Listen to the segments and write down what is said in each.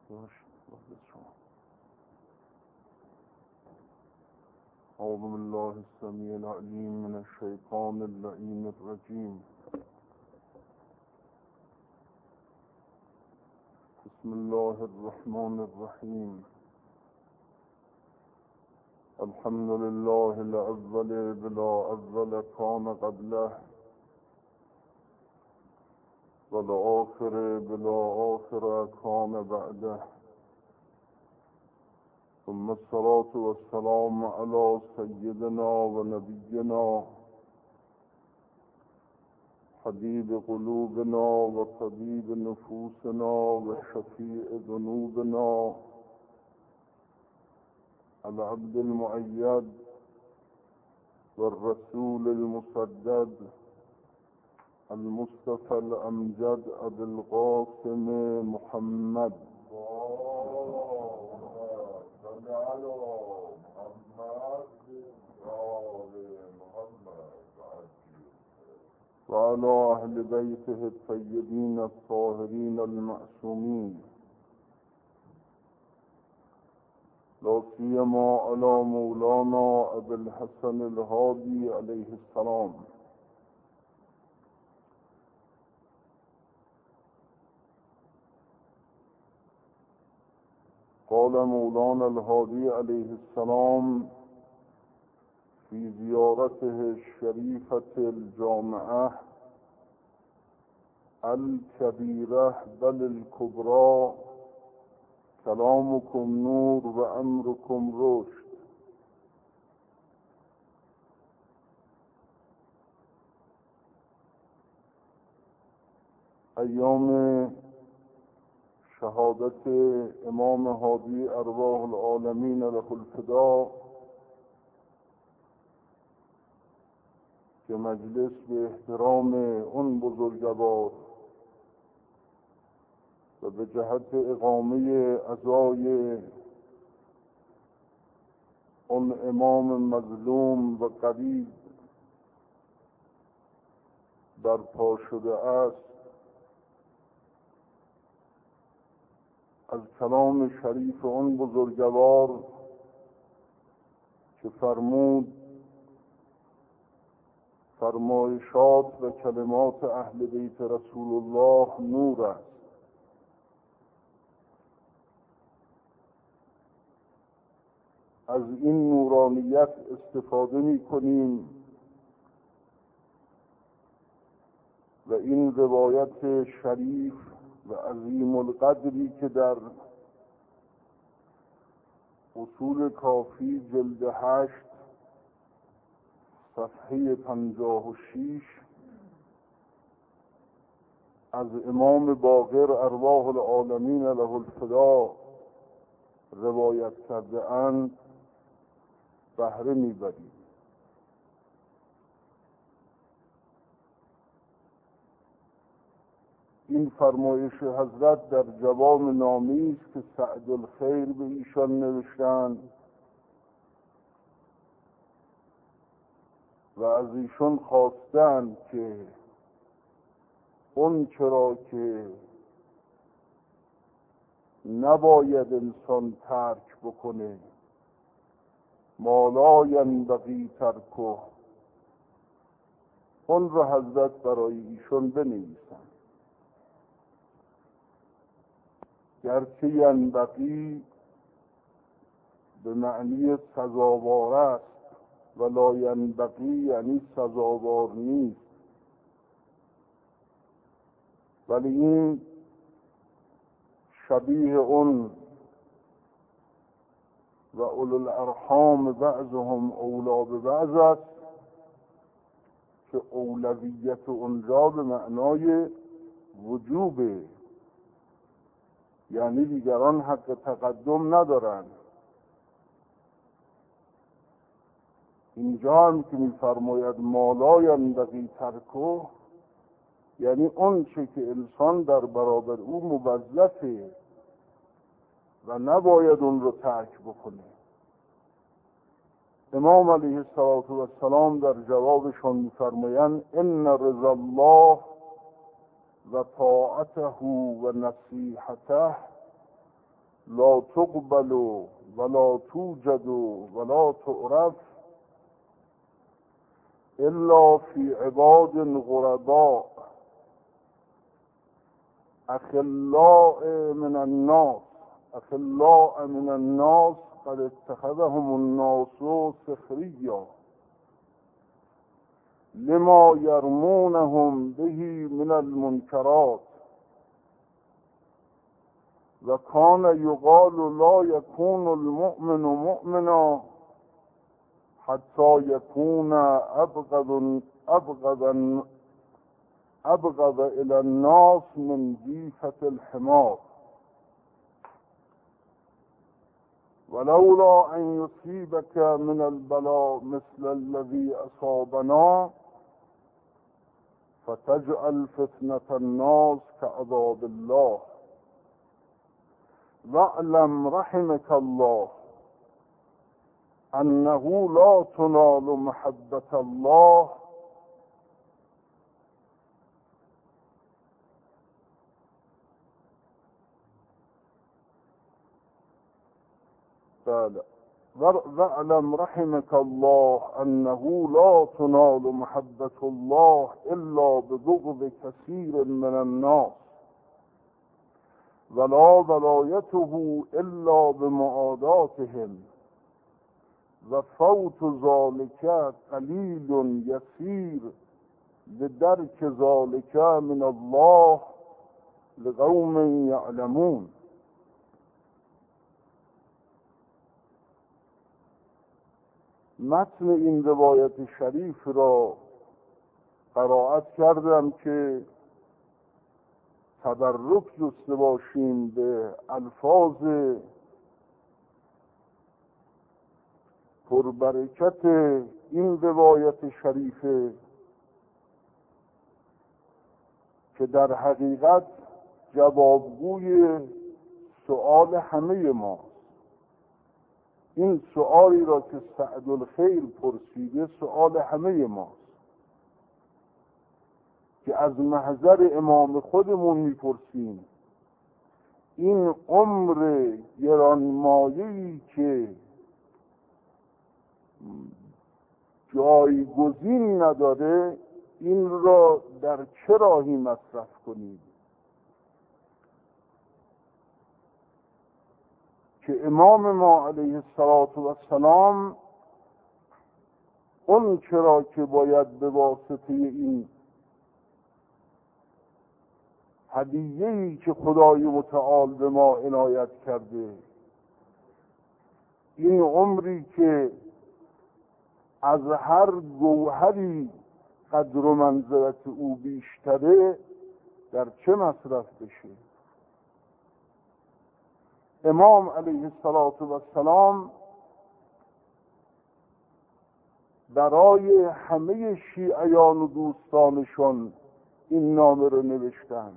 أعوذ بالله السميع العليم من الشيطان اللعين الرجيم. بسم الله الرحمن الرحيم. الحمد لله الأول بلا أول كان قبله، والآخر بلا آخر كان بعده، ثم الصلاة والسلام على سيدنا ونبينا حبيب قلوبنا وطبيب نفوسنا وشفيع ذنوبنا العبد المؤيد والرسول المسدد المصطفى الأمجد أبي القاسم محمد وعلى أهل بيته الطيبين الطاهرين المعصومين، لا سيما على مولانا أبي الحسن الهادي عليه السلام. قال مولانا الهادي عليه السلام في زيارته الشريفة الجامعة الكبيرة بل الكبرى: كلامكم نور وأمركم رشد. ایام شهادت امام هادی ارواح العالمین له الفدا که مجلس به احترام اون بزرگوار و به جهت اقامه عزای اون امام مظلوم و قریب برپا شده است، از کلام شریف اون بزرگوار که فرمود فرمایشات و کلمات اهل بیت رسول الله نور است، از این نورانیت استفاده می کنیم و این روایت شریف و عظیم القدری که در اصول کافی جلد 8 صفحه 56 از امام باقر ارواح العالمین له الفدا روایت کرده اند بهره میبریم. این فرمایش حضرت در جواب نامه‌ای است که سعد الخیر به ایشان نوشتند و از ایشان خواستند که اون چرا که نباید انسان ترک بکنه، ما لا ینبغی ترکه، اون را حضرت برای ایشان بنویسند. گرچه ینبغی به معنی سزاوار است و لا ینبغی یعنی سزاوار نیست، ولی این شبیه اون و اولو الارحام بعضهم اولا به بعض است که اولویت اونجا به معنای وجوبه، یعنی دیگران حق تقدم ندارند. اینجا هم که می‌فرماید ما لا ینبغی ترکه، یعنی اون چه که انسان در برابر او موظفه و نباید اون رو ترک بکنه. امام علیه السلام در جوابشون می‌فرمایند ان رضا الله و طاعته و نصیحته لا تقبل ولا توجد ولا تعرف الا فی عباد غرباء اخلاء من الناس اخلاء من الناس قد اتخذهم الناس سخریا لما یرمونهم به من المنکرات و کان یقال لا یکون المؤمن مؤمنا حتی یکون ابغض الى الناس من جیفة الحمار ولولا ان یصیبک من البلاء مثل الذي اصابنا فتجعل فتنة الناس كعذاب الله واعلم رحمك الله انه لا تنال محبة الله واعلم رحمك الله انه لا تنال محبة الله الا ببغض كثير من الناس ولا ولایته الا بمعاداتهم و فوت ذلك قلیل یسیر لدرک ذلك من الله لقوم یعلمون. متن این روایت شریف را قرائت کردم که تبرک جسته باشیم به الفاظ پربرکت این روایت شریفه که در حقیقت جوابگوی سؤال همه ماست. این سؤالی را که سعدالخیر پرسیده سؤال همه ماست که از محضر امام خودمون میپرسیم این عمر گرانمایه‌ای که جایگزین نداره این را در چه راهی مصرف کنیم که امام ما علیه السلام اون چرا که باید به واسطه این هدیه‌ای که خدای متعال به ما عنایت کرده، این عمری که از هر گوهری قدر و منزلت او بیشتره، در چه مصرف بشه؟ امام علیه السلام برای همه شیعیان و دوستانشون این نامه رو نوشتن،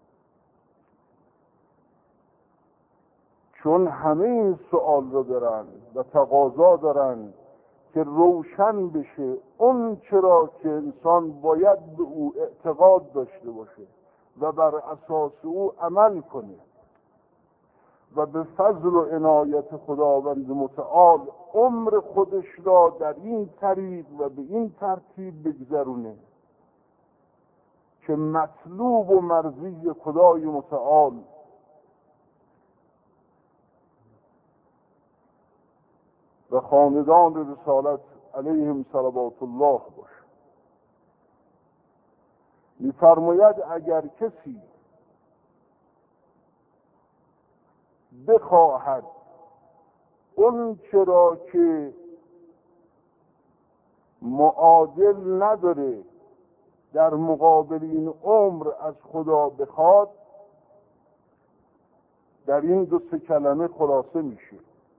چون همه این سؤال رو دارن و تقاضا دارن که روشن بشه اون چرا که انسان باید به او اعتقاد داشته باشه و بر اساس او عمل کنه و به فضل و عنایت خداوند متعال عمر خودش را در این طریق و به این ترتیب بگذرونه که مطلوب و مرضی خدای متعال و خاندان رسالت علیهم صلوات الله باشه. می‌فرماید اگر کسی بخواهد اون چرا که معادل نداره در مقابل این عمر از خدا بخواد، در این دو سه کلمه خلاصه میشه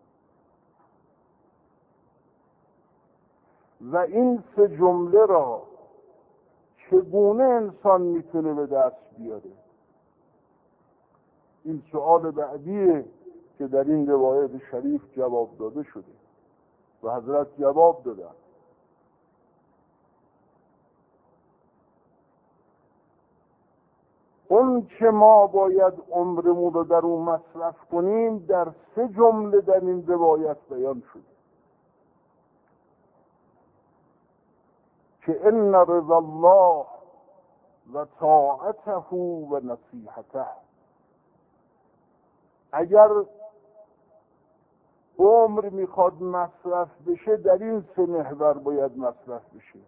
و این سه جمله را چگونه انسان میتونه به دست بیاره؟ این سؤال بعدیه که در این روایت شریف جواب داده شده و حضرت جواب دادن. اون که ما باید عمرمون رو در اون مصرف کنیم در 3 جمله در این روایت بیان شد که ان رضا الله و طاعته و نصیحته. اگر عمر میخواد مصرف بشه در این 3 محور باید مصرف بشه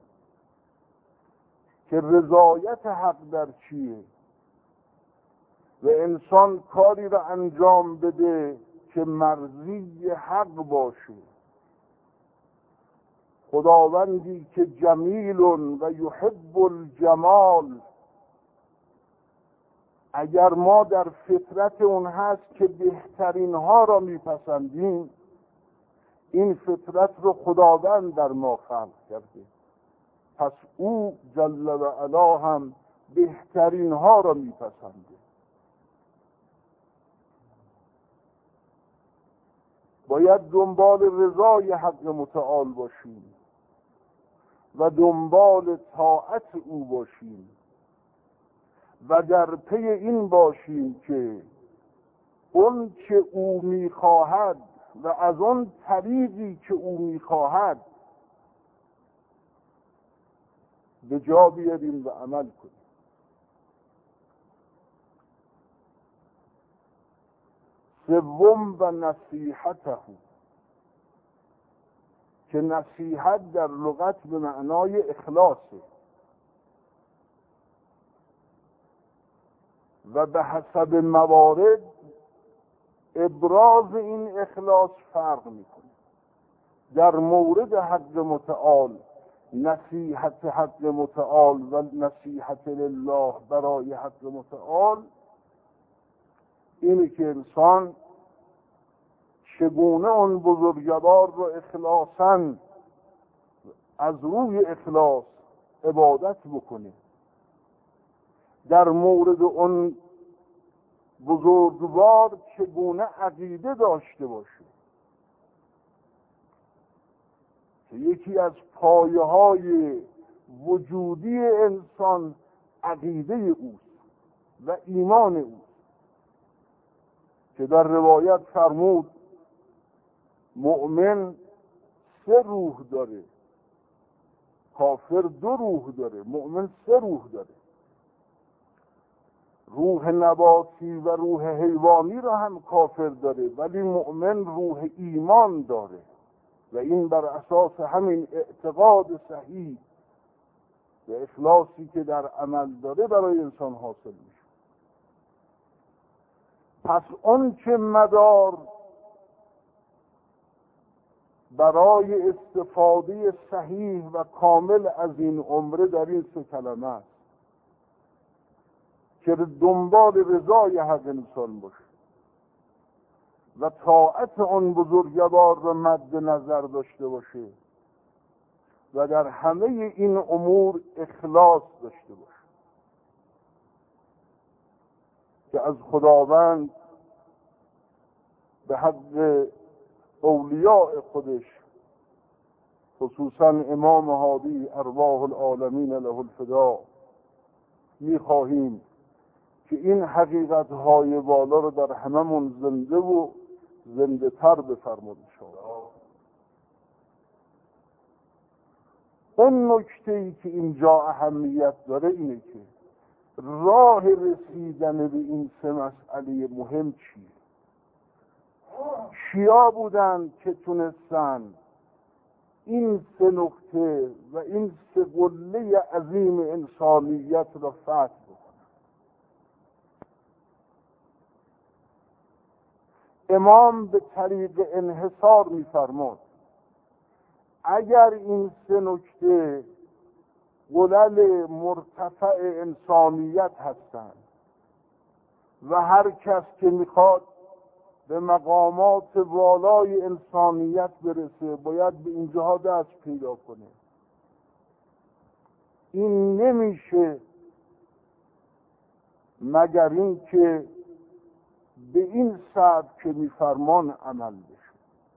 که رضایت حق در چیه و انسان کاری را انجام بده که مرضی حق باشه. خداوندی که جمیل و یحب الجمال، اگر ما در فطرت اون هست که بهترین ها را میپسندیم، این فطرت رو خداوند در ما خلق کرده، پس او جل و علا هم بهترین ها را میپسنده. باید دنبال رضای حق متعال باشیم و دنبال طاعت او باشیم و در پی این باشیم که اون که او میخواهد و از اون طریقی که او میخواهد به جا بیاریم و عمل کنیم. سوم و نصیحته، که نصیحت در لغت به معنای اخلاصه و به حسب موارد ابراز این اخلاص فرق میکنه. در مورد حق متعال نصیحت حق متعال و نصیحت لله برای حق متعال اینه که انسان چگونه اون بزرگوار رو اخلاصاً از روی اخلاص عبادت بکنه، در مورد اون بزرگوار چگونه عقیده داشته باشه که یکی از پایه‌های وجودی انسان عقیده اوست و ایمان اوست که در روایت فرمود مؤمن 3 روح داره، کافر 2 روح داره، مؤمن 3 روح داره. روح نباتی و روح حیوانی را هم کافر داره، ولی مؤمن روح ایمان داره و این بر اساس همین اعتقاد صحیح و اخلاصی که در عمل داره برای انسان حاصل میشه. پس اون که مدار برای استفاده صحیح و کامل از این عمره در این 3 کلمه است که دنبال رضای حق انسان باشه و طاعت آن بزرگوار را مد نظر داشته باشه و در همه این امور اخلاص داشته باشه که از خداوند به حق اولیاء خودش، خصوصا امام هادی ارواح العالمین له الفدا، میخواهیم که این حقیقت‌های بالا رو در هممون زنده و زنده تر بفرمود انشاءالله. اون نکته‌ای که اینجا اهمیت داره اینه که راه رسیدن به این 3 مسئله مهم چیه؟ کیا بودن که تونستن این 3 نکته و این 3 قله عظیم انسانیت را فتح بکنن؟ امام به طریق انحصار می‌فرماد اگر این 3 نکته قلل مرتفع انسانیت هستند و هر کس که میخواد به مقامات والای انسانیت برسه باید به اینجاها دست پیدا کنه، این نمیشه مگر این که به این سبب که میفرمان عمل بشه.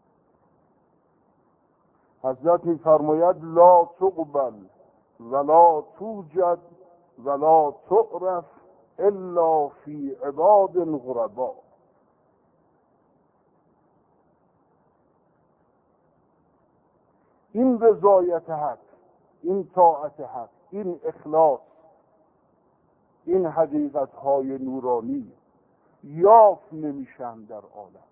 حضرت میفرماید لا تقبل ولا توجد ولا تعرف الا فی عباد غربا. این رضایت حق، این طاعت حق، این اخلاص، این حقیقت‌های نورانی یافت نمیشن در عالم.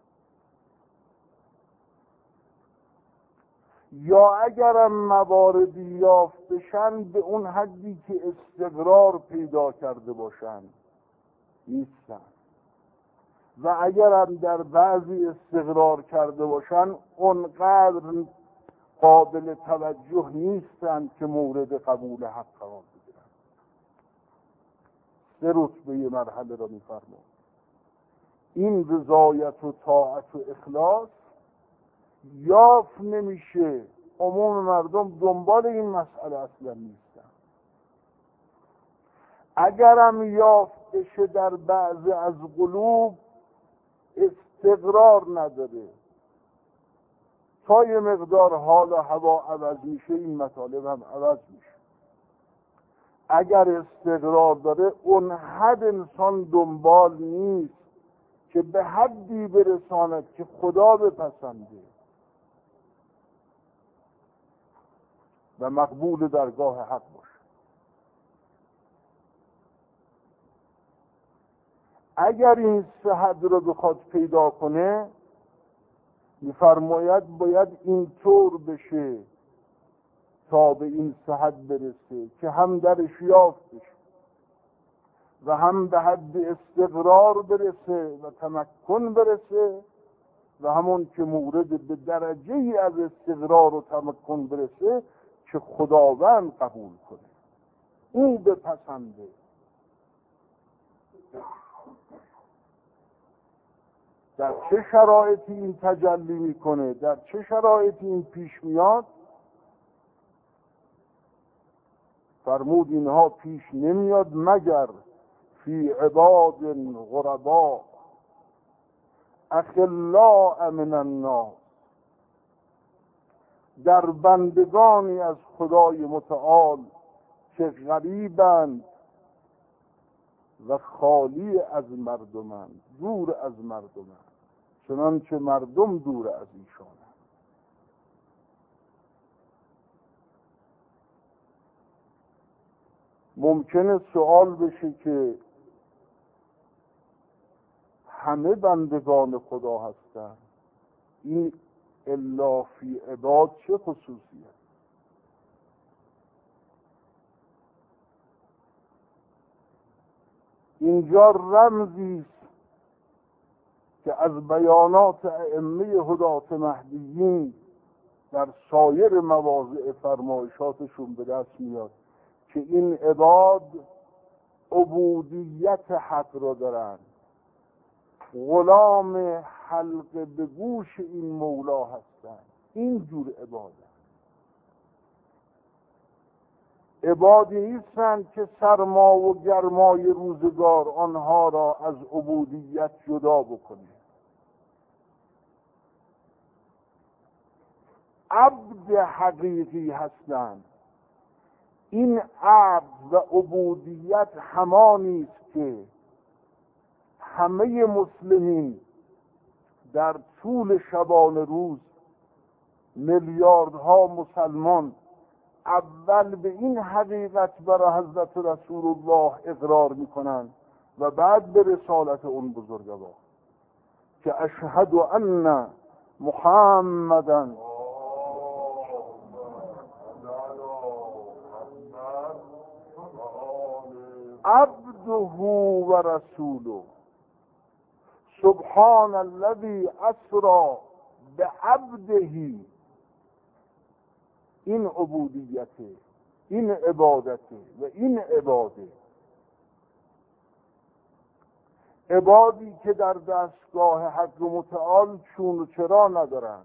یا اگرم مواردی یافت بشن به اون حدی که استقرار پیدا کرده باشن نیستن، و اگرم در بعضی استقرار کرده باشن اونقدر قابل توجه نیستن که مورد قبول حق قرار بگیرن. 3 رتبه مرحله را می‌فرماید. این رضایت و طاعت و اخلاص یافت نمیشه. عموم مردم دنبال این مسئله اصلا نیستن. اگرم یافت بشه در بعضی از قلوب استقرار نداره، تا یه مقدار حال و هوا عوض میشه این مطالب هم عوض میشه. اگر استقرار داره اون حد انسان دنبال نیست که به حدی برساند که خدا بپسنده و مقبول درگاه حق باشه. اگر این 3 حد رو بخواد پیدا کنه می‌فرماید باید اینطور بشه تا به این 3 حد برسه که هم درش یافت بشه و هم به حد استقرار برسه و تمکن برسه، و همون که مورد به درجه ای از استقرار و تمکن برسه که خداوند قبول کنه، او بپسنده. در چه شرایطی این تجلی میکنه، در چه شرایطی این پیش میاد؟ فرمود اینها پیش نمیاد مگر فی عباد غربا اخلاء من الناس، در بندگانی از خدای متعال که غریبند و خالی از مردمند، دور از مردمند، چنانچه مردم دور از ایشانند. ممکنه سوال بشه که همه بندگان خدا هستند، این الا فی عباد چه خصوصیه؟ اینجا رمزی است که از بیانات ائمه هدات مهدیین در سایر مواضع فرمایشاتشون به دست میاد که این عباد عبودیت حق را دارند، غلام حلقه به گوش این مولا هستند. این جور عبادی نیستند که سرما و گرمای روزگار آنها را از عبودیت جدا بکنه. عبد حقیقی هستند. این عبد و عبودیت همانی است که همه مسلمین در طول شبان روز، میلیاردها مسلمان اول به این حقیقت برای حضرت رسول الله اقرار میکنند و بعد به رسالت اون بزرگوار که اشهد ان محمدًا عبده و رسوله سبحان الذی اسری بعبده. این عبودیته، این عبادته و این عبادی که در دستگاه حق متعال چون و چرا ندارند.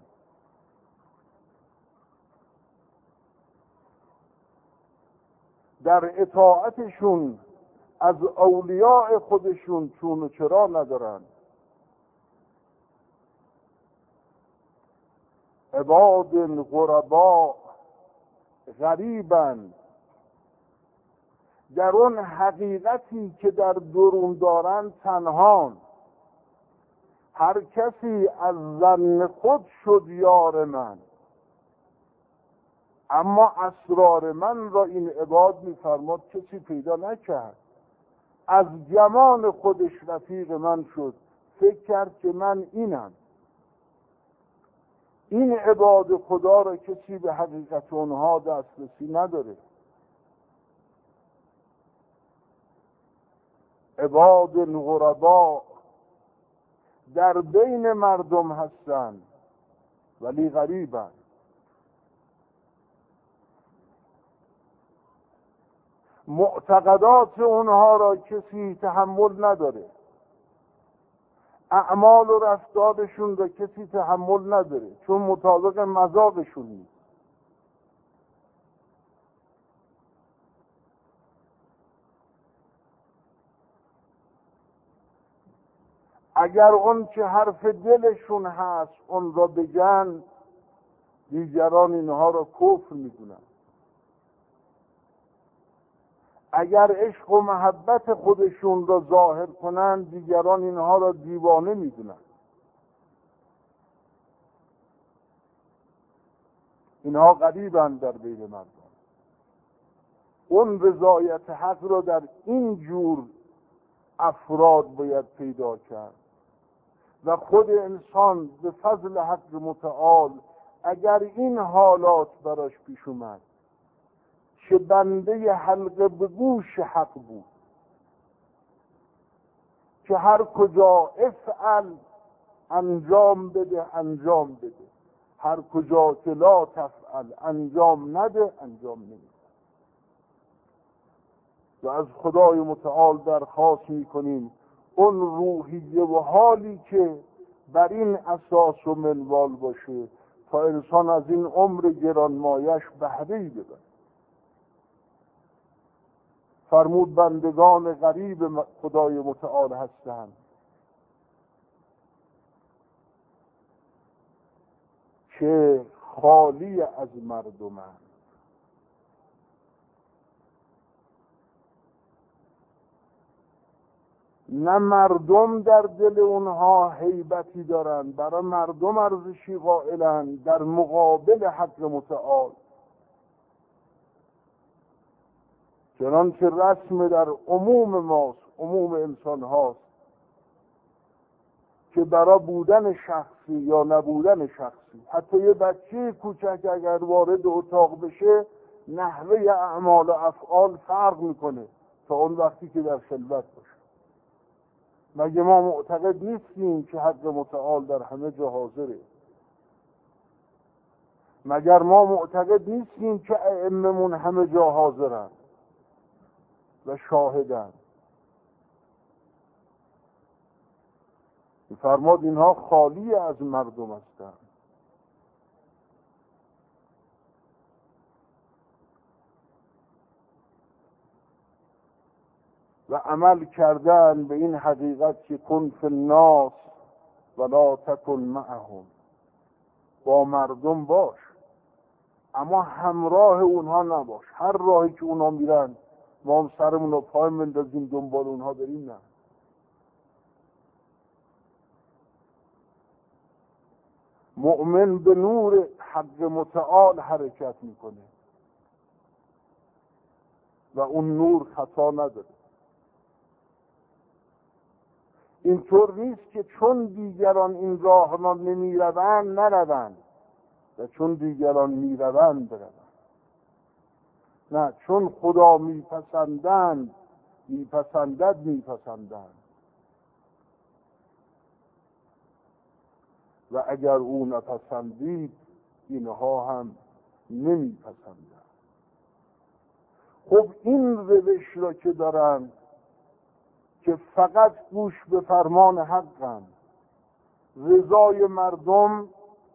در اطاعتشون از اولیاء خودشون چون و چرا ندارند. عباد غربا، غریبند، در اون حقیقتی که در درون دارن تنهان. هر کسی از ظن خود شد یار من، اما اسرار من را این عباد می‌فرماد کسی پیدا نکرد. از جمال خودش رفیق من شد، فکر کرد که من اینم. این عباد خدا را کسی به حقیقت اونها دسترسی نداره. عباد الغربا در بین مردم هستند ولی غریبند. معتقدات اونها را کسی تحمل نداره، اعمال و رفتارشون را کسی تحمل نداره، چون مطابق مذاقشون نیست. اگر اون که حرف دلشون هست اون را بگن، دیگران اینها را کفر میدونن. اگر عشق و محبت خودشون را ظاهر کنن، دیگران اینها را دیوانه میدونن. اینها غریبند در بین مردم. اون رضایت حق را در این جور افراد باید پیدا کرد و خود انسان به فضل حق متعال اگر این حالات براش پیش اومد که بنده حلقه به گوش حق بود، که هر کجا افعل انجام بده، هر کجا که لا تفعل انجام نده، انجام نمیده. و از خدای متعال درخواست میکنیم اون روحیه و حالی که بر این اساس و منوال باشه تا انسان از این عمر گرانمایش بهره‌ای ببره. فرمود بندگان غریب خدای متعال هستند که خالی از مردمند. نه مردم در دل اونها هیبتی دارن، برای مردم ارزشی قائلن در مقابل حق متعال. چنانچه رسم در عموم ماست، عموم انسان هاست که برای بودن شخصی یا نبودن شخصی، حتی یه بچه کوچک اگر وارد اتاق بشه نحوه اعمال و افعال فرق میکنه تا اون وقتی که در خلوت باشه. مگه ما معتقد نیستیم که حق متعال در همه جا حاضره؟ مگر ما معتقد نیستیم که ائممون همه جا حاضرن و شاهدن؟ فرماد اینها خالی از مردم هستند. و عمل کردن به این حقیقت که کن فی الناس ولا تکن معهم، با مردم باش اما همراه اونها نباش. هر راهی که اونها میرن ما هم سرمون رو پای مندازیم دنبال اونها بریم؟ نه. مؤمن به نور حق متعال حرکت میکنه و اون نور خطا نداره. اینطور نیست که چون دیگران این راه را نمیروند نروند و چون دیگران میروند بروند. نه، چون خدا میپسندند میپسندند و اگر او نپسندید اینها هم نمیپسندند. خب این روش را که دارن که فقط گوش به فرمان حقن، رضای مردم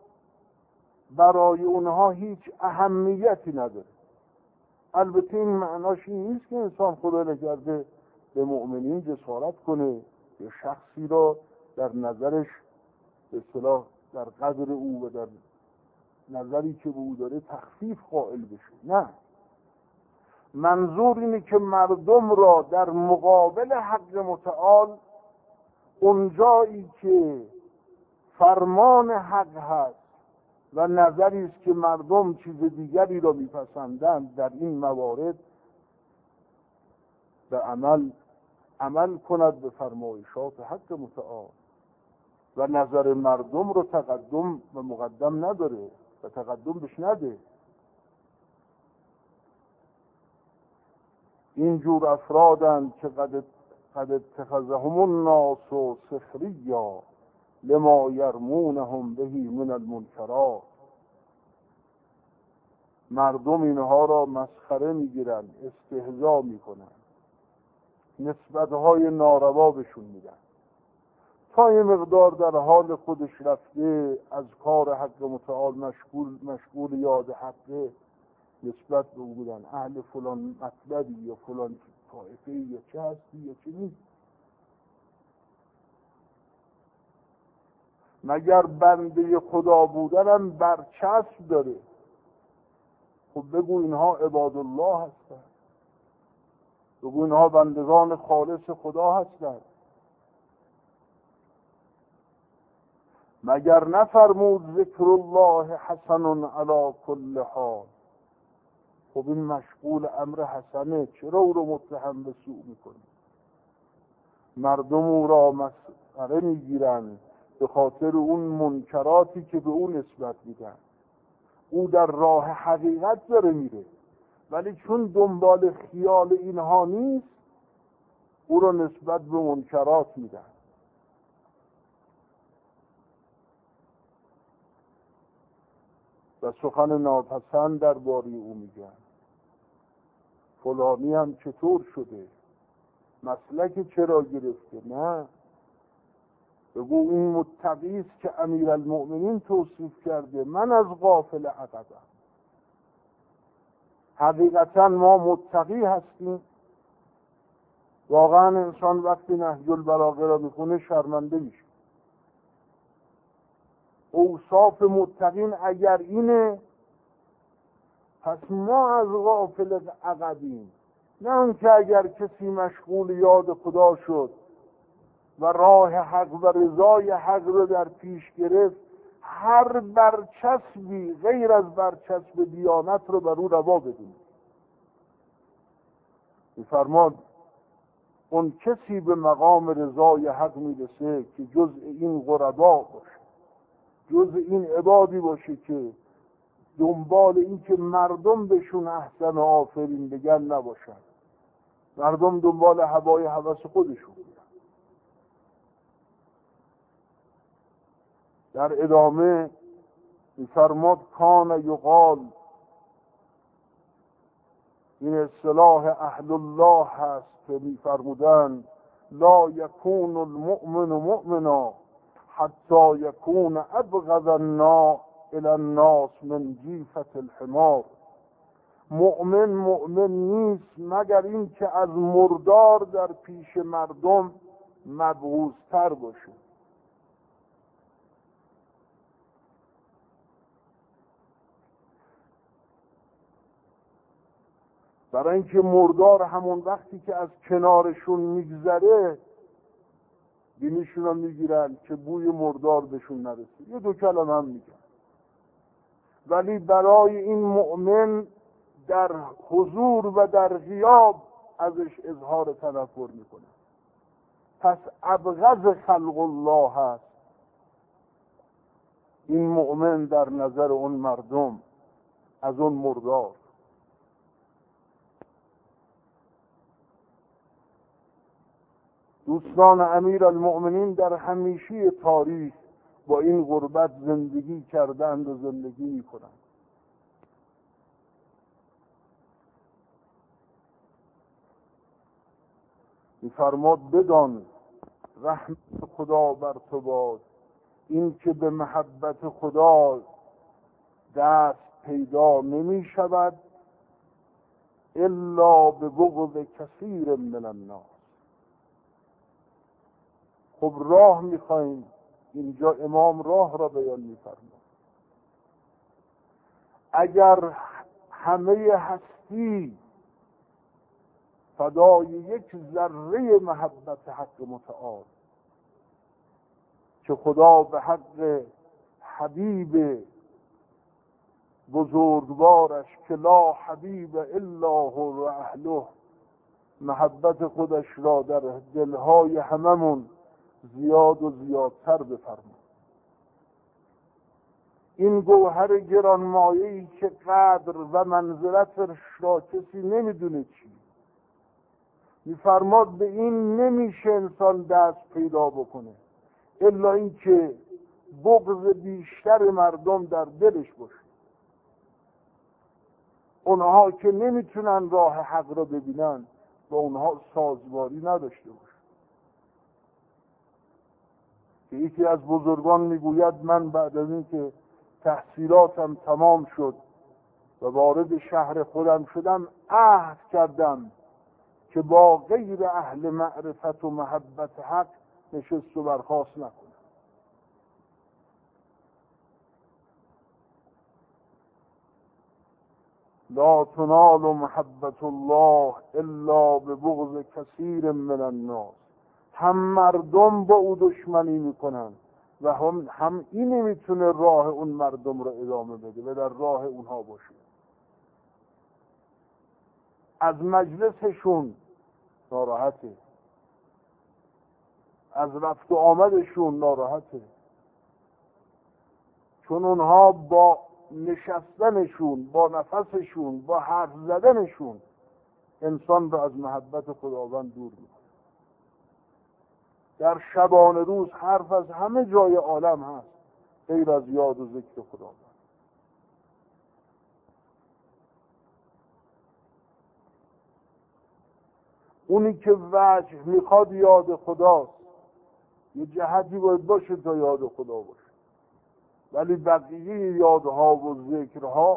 برای اونها هیچ اهمیتی نداره. البته این معناش این نیست که انسان خدا نکرده به مؤمنین جسارت کنه یا شخصی را در نظرش به اصطلاح در قدر او و در نظری که به او داره تخفیف قائل بشه. نه، منظور اینه که مردم را در مقابل حق متعال، اونجایی که فرمان حق هست و نظری است که مردم چیز دیگری را میپسندند، در این موارد به عمل کند به فرمایشات حق متعال و نظر مردم رو تقدم و مقدم نداره و تقدم بهش نده. اینجور افرادند که قد اتخذهم الناس سخریا لما یرمونهم به من المنکرات. مردم اینها را مسخره میگیرن، استهزا میکنن، نسبتهای ناروا بهشون میدن، تا یه مقدار در حال خودش رفته از کار حق متعال مشغول یاد حقه، نسبت به او بودن اهل فلان مطلبی یا فلان طایفه یا چه هستی یا چه نیست. مگر بنده خدا بودنم برچسب داره؟ خب بگو اینها عباد الله هستند، بگو اینها بندگان خالص خدا هستند. مگر نفرمود ذکر الله حسن علی کل حال؟ خب این مشغول امر حسنه، چرا او رو متهم به سوء میکنی؟ مردم او را مسخره میگیرن به خاطر اون منکراتی که به او نسبت میدن. او در راه حقیقت داره میره، ولی چون دنبال خیال اینها نیست، او را نسبت به منکرات میدن. و سخن ناپسند درباره او میگن. فلانی هم چطور شده، مسلک چرا گرفته؟ نه، بگو این متقی است که امیرالمؤمنین توصیف کرده، من از غافل عقبم. حقیقتا ما متقی هستیم. واقعا انسان وقتی نهج البلاغه را میخونه شرمنده میشه. اوصاف متقین اگر اینه، پس ما از غافل عقبیم. نه اون که اگر کسی مشغول یاد خدا شد و راه حق و رضای حق رو در پیش گرفت، هر برچسبی غیر از برچسب دیانت رو بر او روا بدونید. می‌فرماد اون کسی به مقام رضای حق میرسه که جزء این غربا باشه، جزء این عبادی باشه که دنبال این که مردم بهشون احسن آفرین بگن نباشن، مردم دنبال هوای هوس خودشون بگن. در ادامه می‌فرماد کان یقال، این اصطلاح اهل الله هست که می‌فرمودن لا یکون المؤمن مؤمنا حتی یکون ابغض الناس الى الناس من جیفة الحمار. مؤمن نیست مگر این که از مردار در پیش مردم مبغوض‌تر باشه. برای اینکه مردار همون وقتی که از کنارشون میگذره دینشون هم میگیرن که بوی مردار بهشون نرسه، یه دو کلمه هم میگن. ولی برای این مؤمن در حضور و در غیاب ازش اظهار تنفر میکنه. پس ابغض خلق الله هست این مؤمن در نظر اون مردم از اون مردار. دوستان امیرالمؤمنین در همیشه تاریخ با این غربت زندگی کردند و زندگی میکنند. می‌فرماد بدان رحمت خدا بر تو باد، این که به محبت خدا دست پیدا نمی شود الا به بغض کثیر من الناس. خب راه میخوایم، اینجا امام راه را بیان می‌فرماید. اگر همه هستی فدای یک ذره محبت حق متعال که خدا به حق حبیب بزرگوارش که لا حبیب الا هو و اهله محبت خودش را در دلهای هممون زیاد و زیادتر بفرما. این گوهر گرانمایه‌ای که قدر و منزلتش را کسی نمیدونه چی میفرماد به این نمیشه انسان دست پیدا بکنه الا اینکه بغض بیشتر مردم در دلش باشه. اونها که نمیتونن راه حق را ببینن با اونها سازگاری نداشته باشه. که یکی از بزرگان میگوید من بعد از اینکه تحصیلاتم تمام شد و وارد شهر خودم شدم عهد کردم که با غیر اهل معرفت و محبت حق نشست و برخاست نکنم. لا تنال محبت الله الا ببغض کثیر من الناس. هم مردم با او دشمنی میکنن و هم این نمیتونه راه اون مردم رو ادامه بده و در راه اونها باشه. از مجلسشون ناراحته، از رفت و آمدشون ناراحته، چون اونها با نشستنشون، با نفسشون، با حرف زدنشون انسان رو از محبت خداوند دور میکنه. در شبانه روز حرف از همه جای عالم هست غیر از یاد و ذکر خداوند. اونی که وجه میخواد یاد خداست، یه جهتی باید باشه تا یاد خدا باشه، ولی بقیه یادها و ذکرها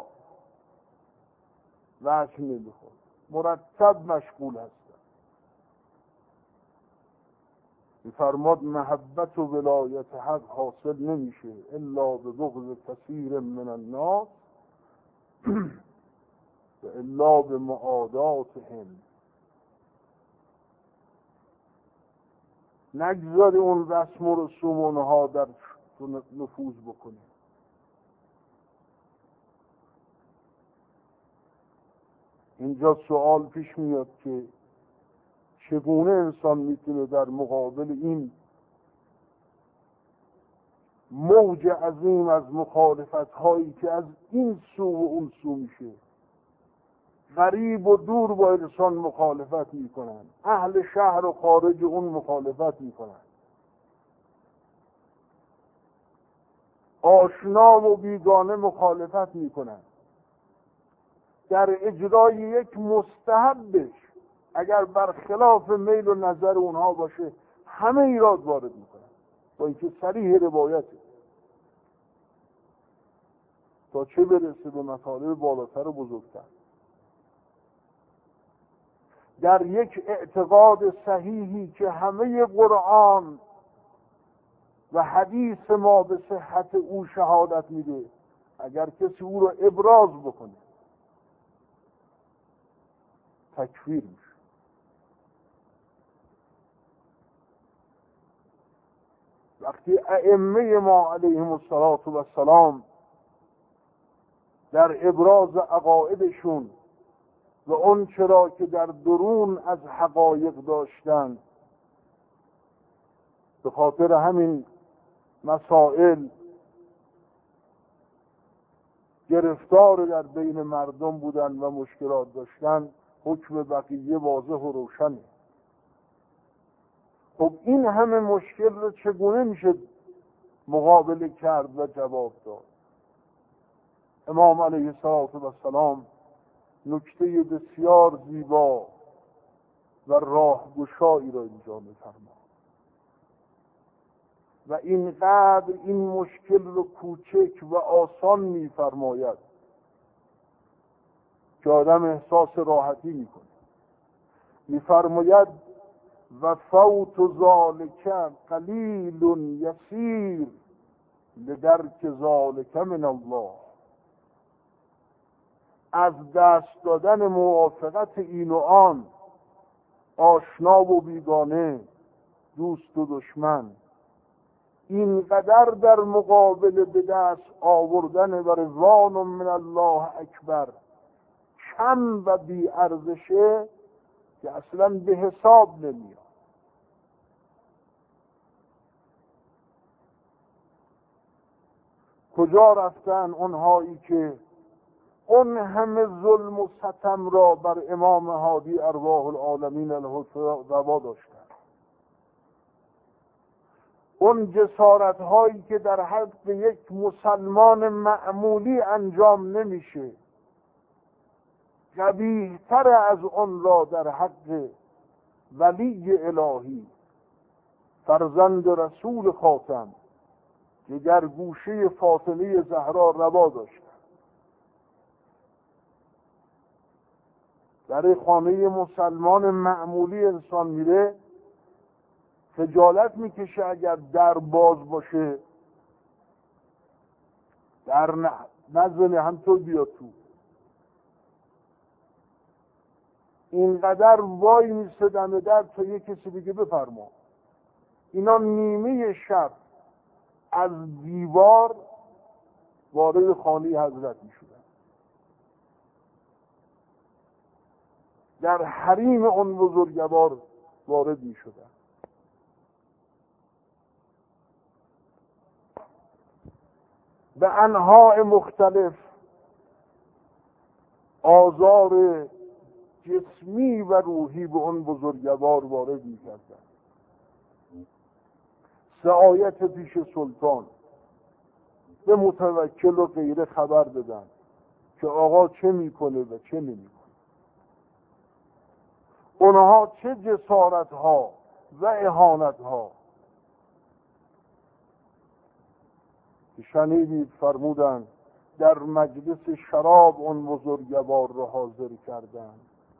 وجه نمیخواد، مرتب مشغول هستن. فرماد محبت و ولایت حق حاصل نمیشه الا به بغض کثیر من الناس و الا به معاداتهم. نگذاری اون رسم و رسوم اونها در نفوذ بکنه. اینجا سوال پیش میاد که چگونه انسان میتونه در مقابل این موج عظیم از مخالفت هایی که از این سو و اون سو میشه، غریب و دور با انسان مخالفت میکنن، اهل شهر و خارج اون مخالفت میکنن، آشنا و بیگانه مخالفت میکنن، در اجرای یک مستحبش اگر برخلاف میل و نظر اونها باشه همه ایراد وارد میکنن، با اینکه صریح روایته، تا چه برسه به مطالب بالاتر و بزرگتر. در یک اعتقاد صحیحی که همه قرآن و حدیث ما به صحت او شهادت میده، اگر کسی او رو ابراز بکنه تکفیر میشه. وقتی ائمه ما علیهم السلام در ابراز عقایدشون و اون چرا که در درون از حقایق داشتن به خاطر همین مسائل گرفتار در بین مردم بودن و مشکلات داشتن، حکم بقیه واضح و روشنه. خب این همه مشکل رو چگونه میشه مقابله کرد و جواب داد؟ امام علیه السلام نکته بسیار زیبا و راهگشایی را اینجا می‌فرماید و اینقدر این مشکل رو کوچک و آسان می‌فرماید که آدم احساس راحتی می‌کنه. می‌فرماید و فوت ذالک قلیل یسیر لدرک ذالک من الله. از دست دادن موافقت این و آن آشنا و بیگانه، دوست و دشمن، اینقدر در مقابل به دست آوردن و رضوان من الله اکبر کم و بی ارزشه که اصلا به حساب نمیاد. کجا رفتن اونهایی که اون همه ظلم و ستم را بر امام هادی ارواح العالمین روا داشتن؟ اون جسارت هایی که در حق یک مسلمان معمولی انجام نمیشه، قبیح‌تر از اون را در حق ولی الهی، فرزند رسول خاتم، که در گوشه فاطمه زهرا روا داشتن. در خانه مسلمان معمولی انسان میره خجالت میکشه اگر در باز باشه، در نزنه همطور بیاد تو. اینقدر وای میستدن در تا یک کسی بگه بفرما. اینا نیمه شب از دیوار وارد خانه حضرت میشدن، در حریم اون بزرگوار وارد میشدن. به انواع مختلف آزار جسمی و روحی به اون بزرگوار وارد میکردن. سعایت پیش سلطان به متوکل و غیره خبر دادن که آقا چه میکنه و چه نمیکنه. اونها چه جسارت ها و اهانت ها. شنیدید فرمودن در مجلس شراب اون بزرگوار رو حاضر کردن.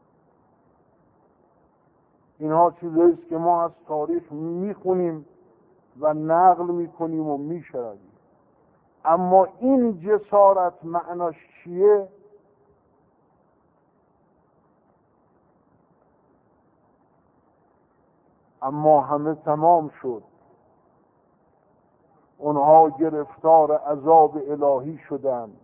اینها چیزاییست که ما از تاریخ میخونیم و نقل میکنیم و میشنویم، اما این جسارت معناش چیه؟ اما همه تمام شد. اونها گرفتار عذاب الهی شدند.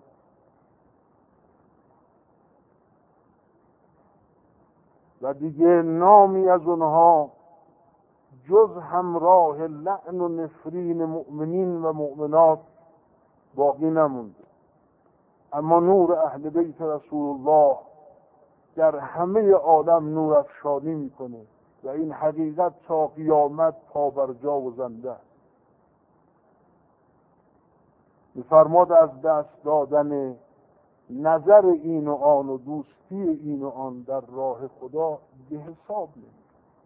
و دیگه نامی از اونها جز همراه لعن و نفرین مؤمنین و مؤمنات باقی نموند. اما نور اهل بیت رسول الله در همه عالم نور افشانی میکنه و این حقیقت تا قیامت پابرجا و زنده. میفرماد از دست دادن نظر این و آن و دوستی این و آن در راه خدا به حساب نمید.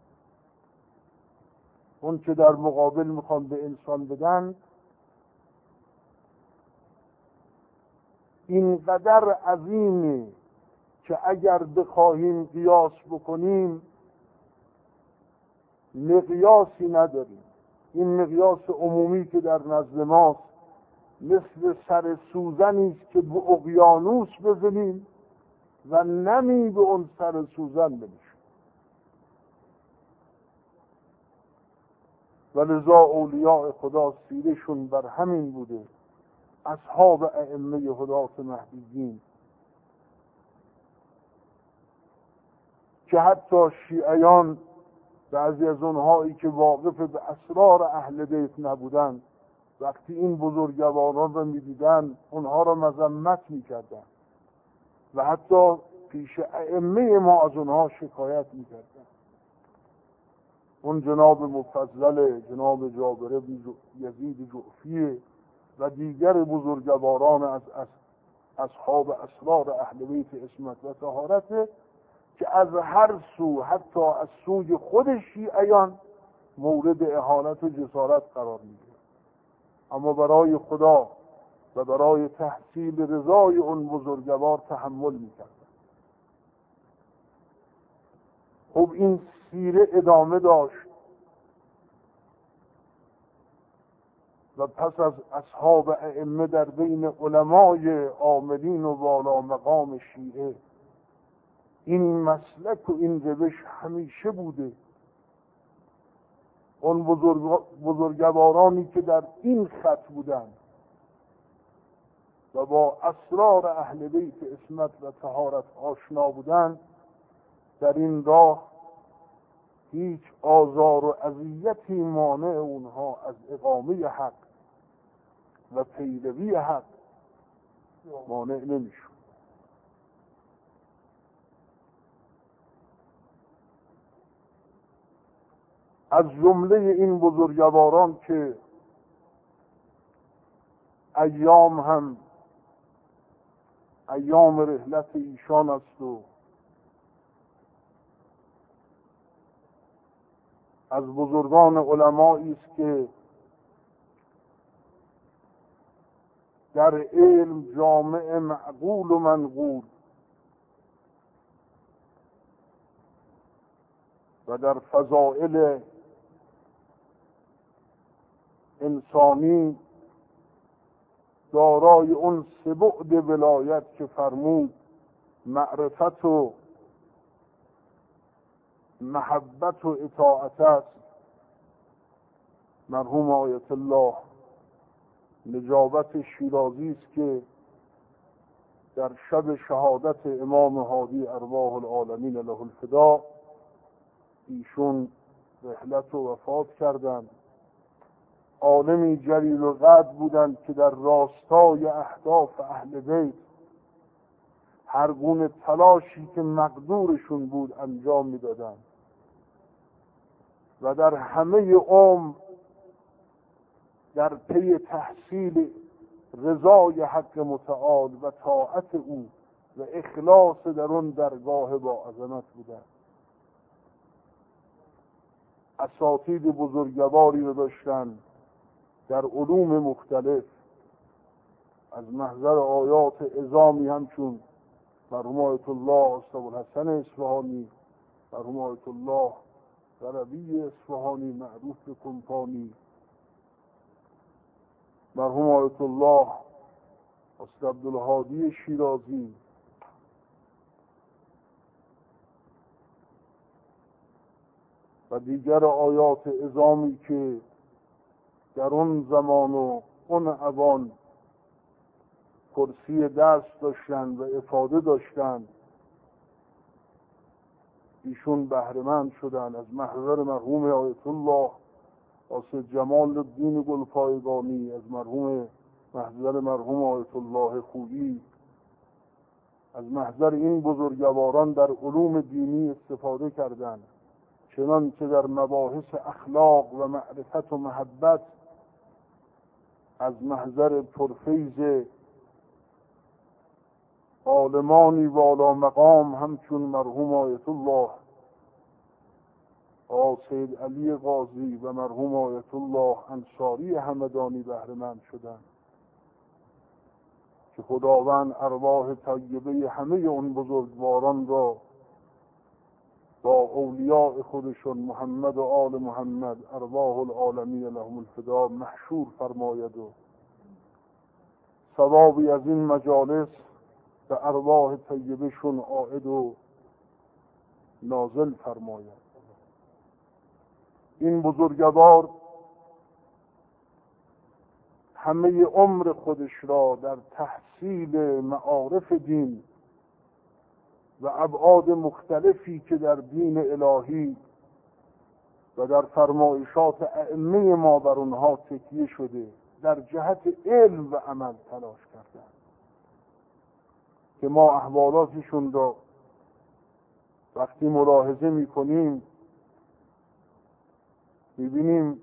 اون که در مقابل میخوان به انسان بدن اینقدر عظیمه که اگر بخواهیم قیاس بکنیم مقیاسی نداریم. این مقیاس عمومی که در نزد ماست مثل سر سوزنی است که به اقیانوس بزنیم و نمی به اون سر سوزن بنشیم. و لذا اولیاء خدا سیرشون بر همین بوده. اصحاب ائمه هدات مهدیین که حتی شیعیان بعضی از اونهایی که واقف به اسرار اهل بیت نبودن وقتی این بزرگواران رو می‌دیدن اونها را مذمت می‌کردن و حتی پیش ائمه ما از اونها شکایت می‌کردن. اون جناب مفضل جناب جابر بن یزید جعفی و دیگر بزرگواران از اصحاب اسرار اهل بیت عصمت و طهارت که از هر سو حتی از سوی خود شیعیان مورد اهانت و جسارت قرار می‌گیرند، اما برای خدا و برای تحصیل رضای اون بزرگوار تحمل می‌کردند. خب این سیره ادامه داشت و پس از اصحاب ائمه در بین علمای عاملین و والا مقام شیعه این مسلک و این روش همیشه بوده. اون بزرگوارانی که در این خط بودند و با اسرار اهل بیت عصمت و طهارت آشنا بودند، در این راه هیچ آزار و اذیتی مانع اونها از اقامه حق و پیروی حق مانع نمیشد. از جمله این بزرگواران که ایام هم ایام رحلت ایشان است و از بزرگان علمایی است که در علم جامع معقول و منقول و در فضائل انسانی دارای اون سه بعد ولایت که فرمود معرفت و محبت و اطاعت است، مرحوم آیت الله نجابت شیرازی است که در شب شهادت امام هادی ارواح العالمین له الفدا ایشون رحلت و وفات کردند. عالمی جلیل القدر بودند که در راستای اهداف اهل بیت هر گونه تلاشی که مقدورشون بود انجام میدادند و در همه عمر در پی تحصیل رضای حق متعال و طاعت او و اخلاص در اون درگاه با عظمت بودند. اساتید بزرگواری رو داشتند در علوم مختلف، از محضر آیات عظامی همچون مرحوم آیت الله ابوالحسن اصفهانی، مرحوم آیت الله غربی اصفهانی معروف به کمپانی، مرحوم آیت الله استاد عبدالهادی شیرازی، و دیگر آیات عظامی که در اون زمان و اون اوان کرسی درس داشتند و افاده داشتند، ایشون بهره‌مند شدند. از محضر مرحوم آیت الله واسه جمال الدین گلپایگانی، از محضر مرحوم آیت الله خویی، از محضر این بزرگواران در علوم دینی استفاده کردند، چنانچه در مباحث اخلاق و معرفت و محبت از محضر پرفیض عالمانی والا مقام همچون مرحوم آیت الله سید علی قاضی و مرحوم آیت الله انصاری همدانی بهره‌مند شدند که خداوند ارواح طیبه همه اون بزرگواران را با اولیاء خودشون محمد و آل محمد ارواح العالمین لهم الفدا محشور فرماید و ثوابی از این مجالس به ارواح طیبشون عائد و نازل فرماید. این بزرگوار همه عمر خودش را در تحصیل معارف دین و ابعاد مختلفی که در دین الهی و در فرمایشات ائمه ما بر اونها تکیه شده در جهت علم و عمل تلاش کردند که ما احوالاتشون را وقتی ملاحظه میکنیم میبینیم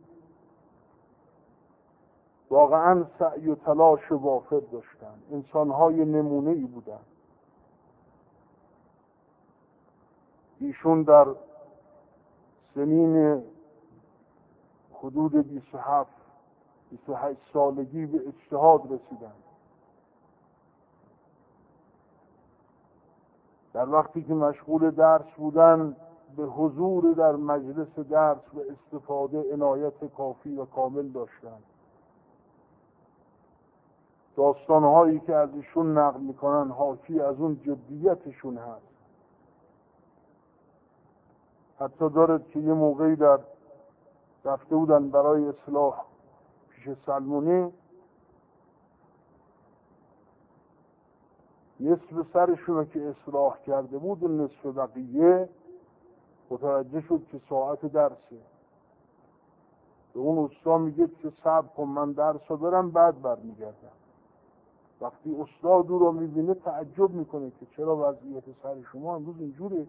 واقعا سعی و تلاش وافر داشتند، انسانهای نمونه‌ای بودند. ایشون در سنین حدود 28 سالگی به اجتهاد رسیدند. در وقتی که مشغول درس بودند به حضور در مجلس درس و استفاده عنایت کافی و کامل داشتند. داستانهایی که از ایشون نقل میکنن حاکی از اون جدیتشون هست حتی دارد که یه موقعی رفته بودن برای اصلاح پیش سلمونی، نصف سرشون که اصلاح کرده بود و نصف بقیه متوجه شد که ساعت درسه. به اون استاد میگه که صبر کن من درس رو برم بعد برمیگردم. وقتی استاد او رو میبینه تعجب میکنه که چرا وضعیت سر شما امروز اینجوره.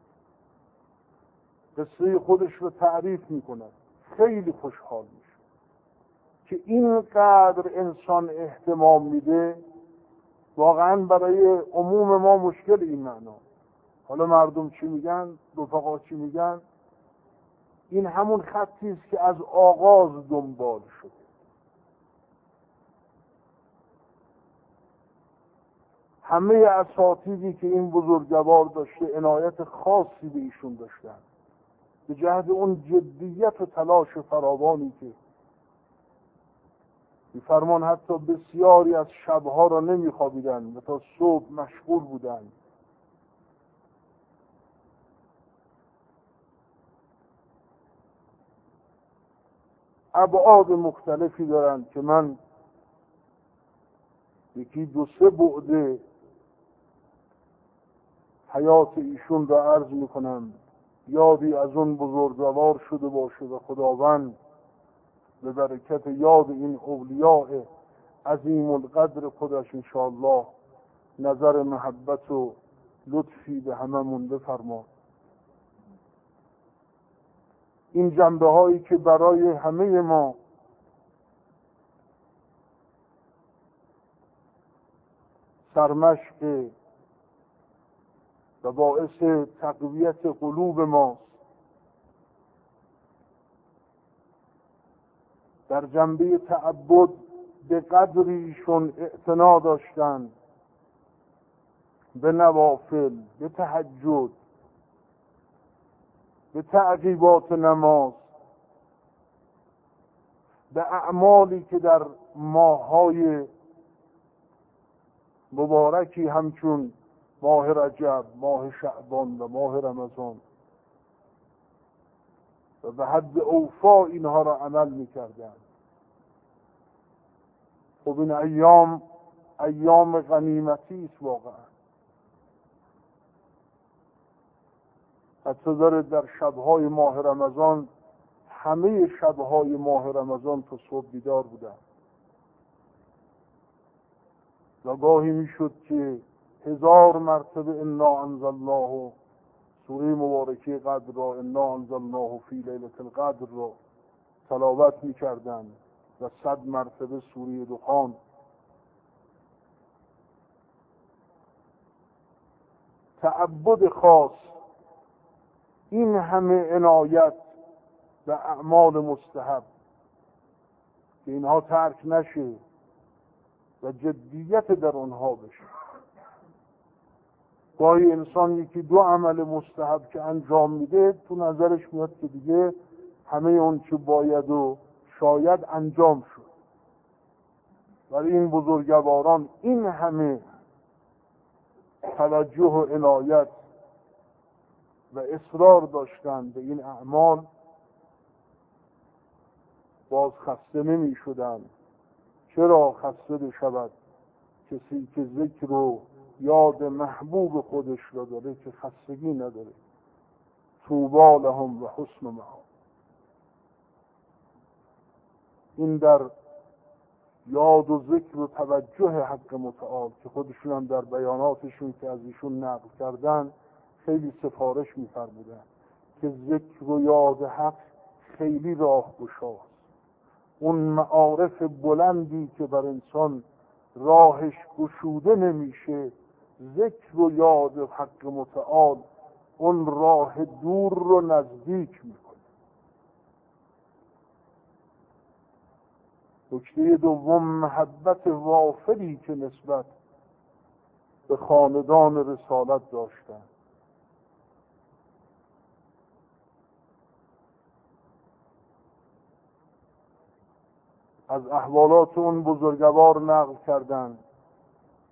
قصه خودش رو تعریف میکنه، خیلی خوشحال میشه که اینقدر انسان اهتمام میده. واقعا برای عموم ما مشکل این معنا. حالا مردم چی میگن، رفقا چی میگن، این همون خطی است که از آغاز دنبال شد. همه اساتیدی که این بزرگوار داشته عنایت خاصی به ایشون داشتن، به جهت اون جدیت و تلاش فراوانی که می‌فرمان حتی بسیاری از شبها را نمی‌خوابیدند و تا صبح مشغول بودند. ابعاد مختلفی دارند که من یکی دو سه بعد حیات ایشون را عرض میکنم. یادی از اون بزرگوار شده باشه و خداوند به برکت یاد این اولیاء عظیم القدر خودش انشاءالله نظر محبت و لطفی به هممون بفرما. این جنبه هایی که برای همه ما سرمشق و باعث تقویت قلوب ماست، در جنبه تعبد به قدریشون اعتنا داشتن به نوافل، به تهجد، به تعقیبات نماز، به اعمالی که در ماه‌های مبارکی همچون ماه رجب، ماه شعبان و ماه رمضان و به حد اوفا اینها را عمل می‌کردند. خب این ایام غنیمتی است واقعا. حتی داره در شب‌های ماه رمضان، همه شب‌های ماه رمضان تا صبح بیدار بودن و گاهی میشد که 1000 مرتبه انا انزلناه، سوره مبارکه قدر را، انا انزلناه فی لیلة القدر را تلاوت میکردند و 100 مرتبه سوره دخان. تعبد خاص، این همه عنایت و اعمال مستحب که اینها ترک نشه و جدیت در آنها بشه. گاهی انسان یکی دو عمل مستحب که انجام میده تو نظرش میاد که دیگه همه اون چه باید و شاید انجام شد. ولی این بزرگواران این همه توجه و عنایت و اصرار داشتند به این اعمال، باز خسته نمی شدند. چرا خسته بشود کسی که ذکر و یاد محبوب خودش را داره که خستگی نداره؟ طوبی لهم و حسن مآب. این در یاد و ذکر و توجه حق متعال که خودشون هم در بیاناتشون که از ایشون نقل کردن خیلی سفارش می‌فرمودن که ذکر و یاد حق خیلی راهگشاست. اون معارف بلندی که بر انسان راهش گشوده نمیشه، ذکر و یاد حق متعال اون راه دور رو نزدیک میکنه. نکته دوم، محبت وافری که نسبت به خاندان رسالت داشتن. از احوالات اون بزرگوار نقل کردند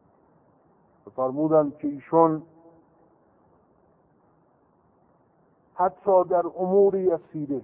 و فرمودند که ایشون حتی در امور یسیره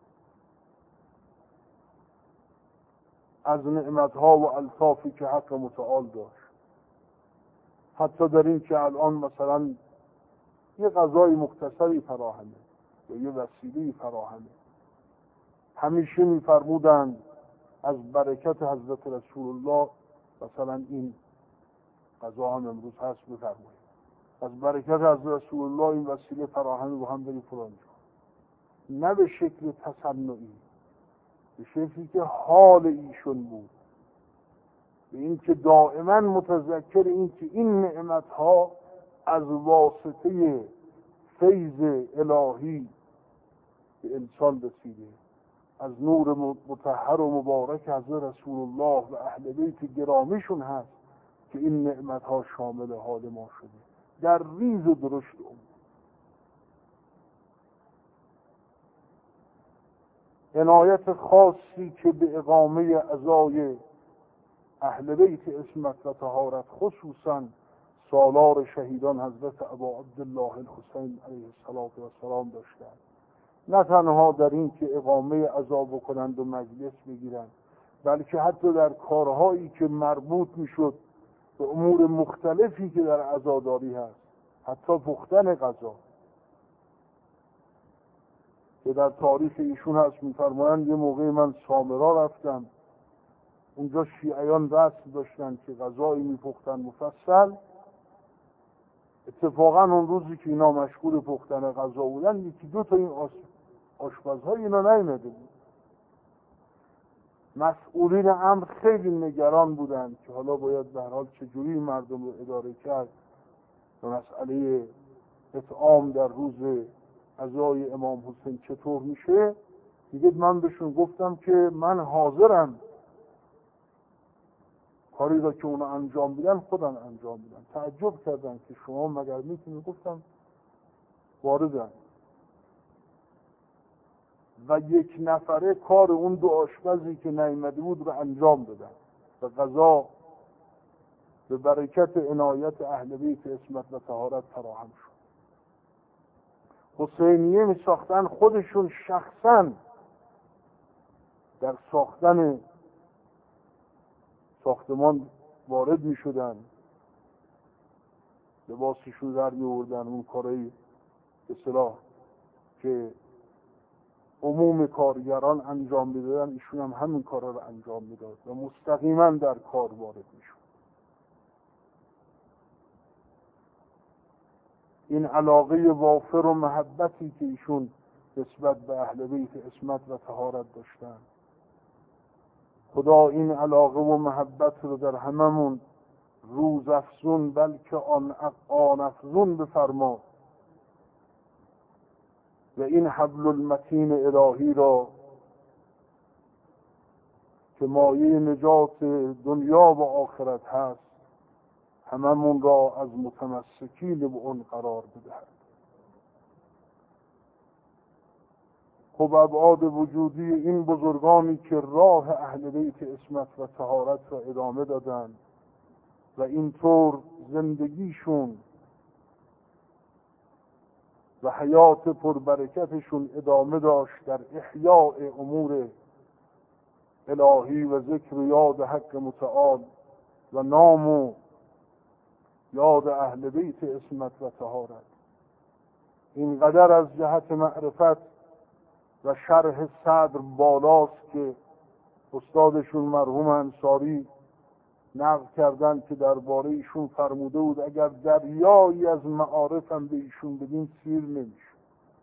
از نعمتها و الطافی که حق متعال داشت. حتی در این که الان مثلا یه غذای مختصری فراهمه یا یه وسیله‌ای فراهمه، همیشه می‌فرمودند از برکت حضرت رسول الله، مثلا این غذا هم امروز هست بفرمایید، از برکت حضرت رسول الله این وسیله فراهمه با هم بریم فلان جا. نه به شکل تصنعی، به شکلی که حال ایشون بود، به این که دائما متذکر این که این نعمتها از واسطه فیض الهی به انسان رسیده، از نور مطهر و مبارک حضرت رسول الله و اهل بیت گرامیشون هست که این نعمتها شامل حال ما شده در ریز و درشت عنایت خاصی که به اقامه عزای اهل بیت عصمت و طهارت، خصوصا سالار شهیدان حضرت ابا عبدالله الحسین علیه السلام داشتند. نه تنها در این که اقامه عزا بکنند و مجلس بگیرند، بلکه حتی در کارهایی که مربوط میشد به امور مختلفی که در عزاداری هست، حتی پختن غذا که در تاریخ ایشون هست. میفرمایند یه موقع من سامرا رفتم، اونجا شیعیان رسم داشتن که غذایی میپختن مفصل. اتفاقا اون روزی که اینا مشغول پختن غذا بودن، یکی دو تا این آشپزهای اینا نیامده بود. مسئولین امر خیلی نگران بودند که حالا باید به هر حال چجوری مردم رو اداره کرد و مسئله اطعام در روز عزای امام حسین چطور میشه. دیگه من بهشون گفتم که من حاضرم کاری را که اونا انجام بدن خودم انجام بدم. تعجب کردن که شما مگر میتونید؟ گفتم واردن. و یک نفره کار اون دو آشپزی که نیامده بود رو انجام دادن و غذا به برکت عنایت اهل بیت عصمت و طهارت فراهم شد. حسینیه می ساختن خودشون شخصا در ساختن ساختمان وارد می شدن، لباسشون در می آوردن، اون کارایی به اصطلاح که عموم کارگران انجام میدادن ایشون هم همین کارا رو انجام میداد و مستقیما در کار وارد میشد. این علاقه وافر و محبتی که ایشون نسبت به اهل بیت عصمت و طهارت داشتن، خدا این علاقه و محبت رو در هممون روز افزون بلکه آن افزون بفرما و این حبل المتین الهی را که مایه نجات دنیا و آخرت هست هممون را از متمسکین به اون قرار بدهد. خب ابعاد وجودی این بزرگانی که راه اهل بیت عصمت و طهارت را ادامه دادند و اینطور زندگیشون و حیات پربرکتشون ادامه داشت در احیاء امور الهی و ذکر و یاد حق متعال و نام و یاد اهل بیت عصمت و طهارت. اینقدر از جهت معرفت و شرح صدر بالاست که استادشون مرحوم انصاری نقل کردن که درباره ایشون فرموده بود اگر دریایی از معارفم به ایشون بدین سیر نمیشه.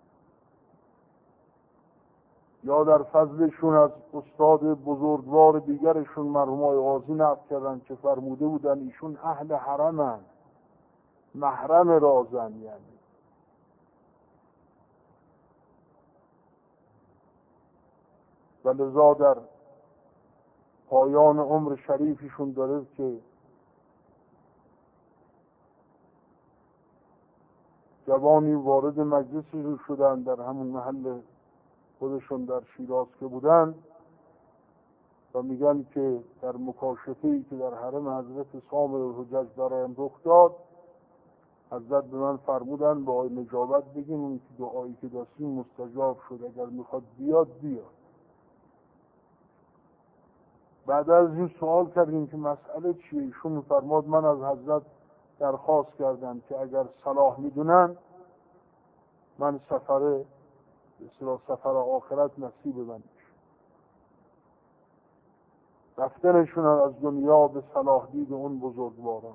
یا در فضلشون از استاد بزرگوار دیگرشون مرحوم آقای قاضی نقل کردن که فرموده بودن ایشون اهل حرمن، محرم رازن. یعنی و لذا در پایان عمر شریفشون داره که جوانی وارد مجلسشون شدن در همون محل خودشون در شیراز که بودن و میگن که در مکاشفه‌ای که در حرم حضرت سامر الحجج برایم رخ داد، حضرت به من فرمودن با آقای نجابت بگیم اون که دعایی که داشتیم مستجاب شد، اگر میخواد بیاد. بعد از این سوال کردیم که مسئله چیه؟ ایشون میفرماد من از حضرت درخواست کردم که اگر صلاح میدونن من سفر آخرت نصیب من میشه. رفتنشون از دنیا به صلاح دید اون بزرگواران.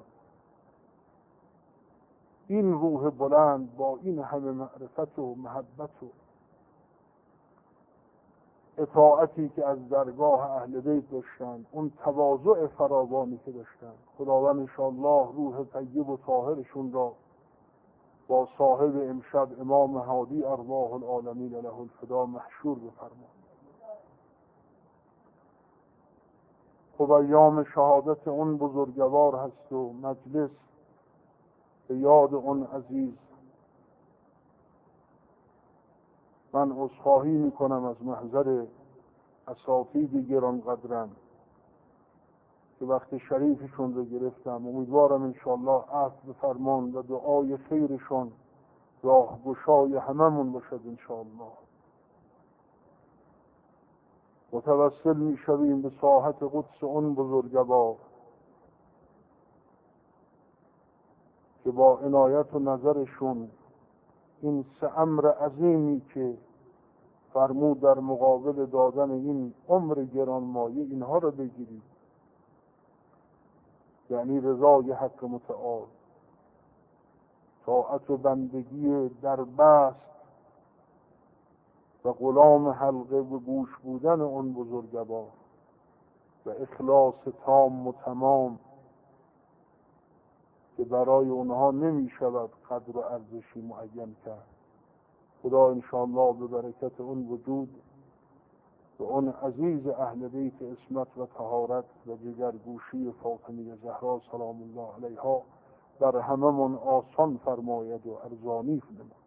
این روح بلند با این همه معرفت و محبت و اطاعتی که از درگاه اهل بیت داشتن، اون تواضع فراوانی که داشتن، خداوند انشاءالله روح طیب و طاهرشون را با صاحب امشب امام هادی ارواح العالمین له الفدا محشور بفرماد. خب ایام شهادت اون بزرگوار هست و مجلس به یاد اون عزیز. من عذرخواهی میکنم از محضر اساتید گرانقدرم که وقت شریفشون رو گرفتم. امیدوارم انشاءالله عفو بفرمان و دعای خیرشون راهگشای هممون باشد انشاءالله. متوسل میشویم به ساحت قدس اون بزرگوار که با عنایت و نظرشون این 3 امر عظیمی که فرمود در مقابل دادن این عمر گرانمایه اینها رو بگیرید، یعنی رضای حق متعال، طاعت و بندگی در بست و غلام حلقه و گوش بودن اون بزرگوار و اخلاص تام و تمام که برای اونها نمی شود قدر و ارزشی معین کرد. خدا انشاءالله به برکت اون وجود و اون عزیز اهل بیت عصمت و طهارت و جگرگوشی فاطمه زهرا سلام الله علیها بر هممون آسان فرماید و ارزانی فرماید.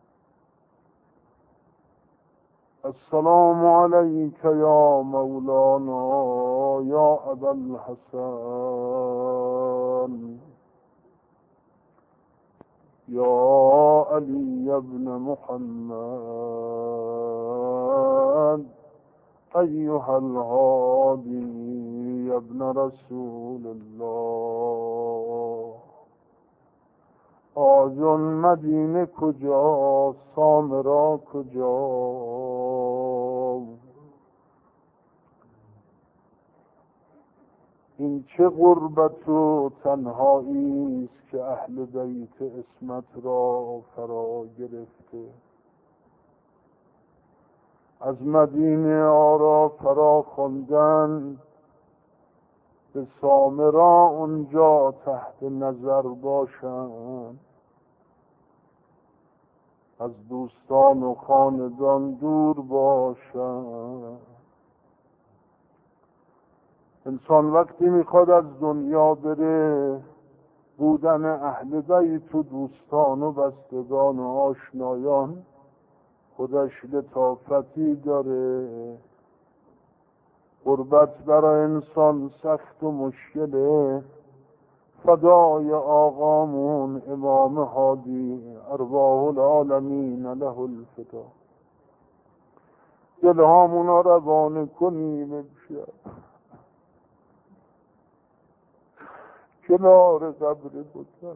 السلام علیک یا مولانا یا ابا الحسن یا علی ابن محمد ایها الهادی ابن رسول الله. آجون مدینه کجا، سامرا کجا؟ این چه غربت و تنهایی است که اهل بیت عصمت را فرا گرفته. از مدینه آرا فرا خواندن، به سامرا اونجا تحت نظر باشند. از دوستان و خاندان دور باشند. انسان وقتی میخواد از دنیا بره، بودن اهل بیت و دوستان و بستگان و آشنایان خودش لطافتی داره. غربت برای انسان سخت و مشکله. فدای آقامون امام هادی ارواح العالمین له الفدا. دلهامون رو روانه کنیم امشب کنار قبر بطرش.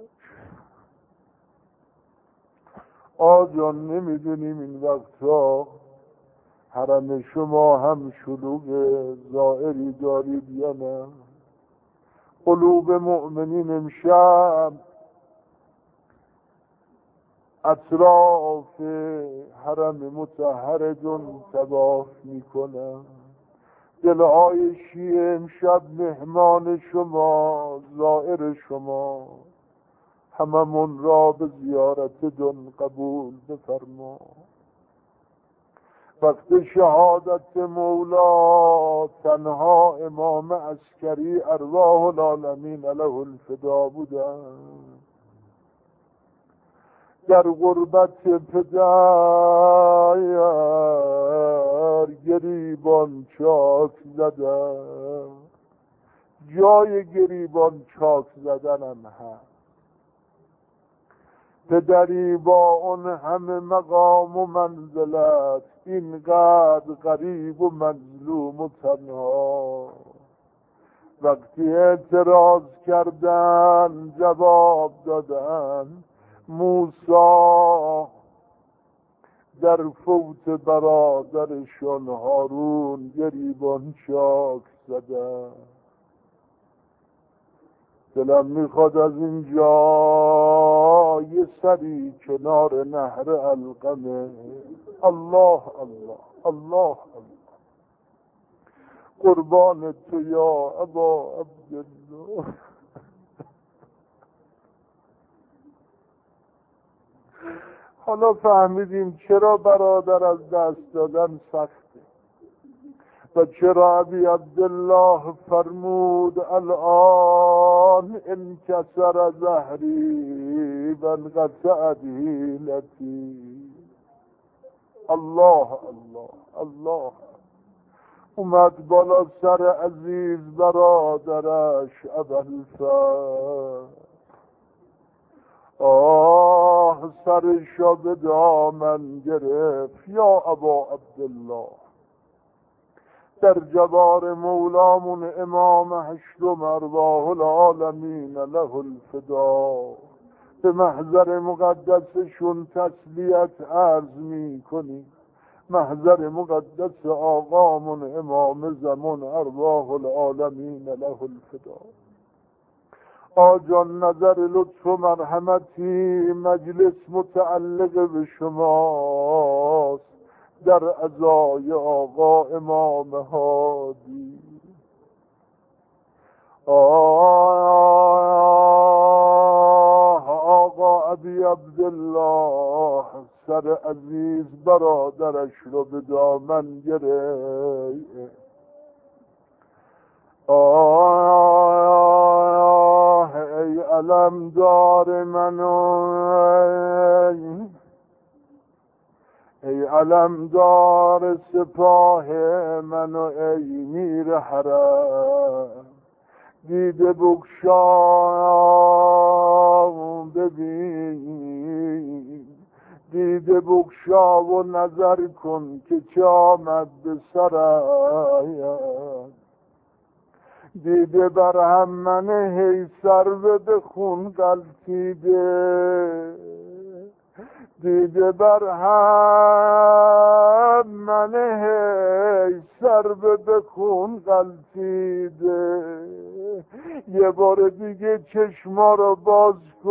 آجان نمیدونیم این وقتا حرم شما هم شلوغ زائری دارید یا نه؟ قلوب مؤمنین امشب اطراف حرم مطهرتون طواف میکنن. دلهای شیعه امشب مهمان شما، زائر شما، هممون را به زیارتتون قبول بفرما. وقت شهادت مولا تنها امام عسکری ارواح العالمین له الفدا بودن. در غربت پدر گریبان چاک زدن. جای گریبان چاک زدنم هست. پدری با اون همه مقام و منزلت اینقدر غریب و مظلوم و تنها. وقتی اعتراض کردن جواب دادن موسی در فوت برادرشون هارون گریبان چاک زدن. دلم میخواد از اینجا یه سری کنار نهر علقمه. الله الله الله الله، قربان تو یا ابا عبدالله. حالا فهمیدیم چرا برادر از دست دادن سخته و چرا ابی عبدالله فرمود الان انکسر ظهری و انقطعت حیلتی. الله الله الله. اومد بالا سر عزیز برادرش ابوالفضل، آه سرشا به دامن گرفت. یا ابا عبدالله، در جوار مولامون امام هشتم ارواح العالمین له الفدا به محضر مقدسشون تسلیت عرض می کنی. محضر مقدس آقامون امام زمان ارواح العالمین له الفدا. آجان نظر لطف و مرحمتی، مجلس متعلق به شماست در عزای آقا امام هادی. آقا ابی عبدالله سر عزیز برادرش رو به دامن گرفت. ای علمدار منو، ای علمدار سپاه منو، ای میر حرم دیده بگشا ببین، دیده بگشا و نظر کن که چه آمد به سرم. دیده بر هم من هی سر به خون غلطیده، دیده بر هم من هی سر به خون غلطیده. یه بار دیگه چشما رو باز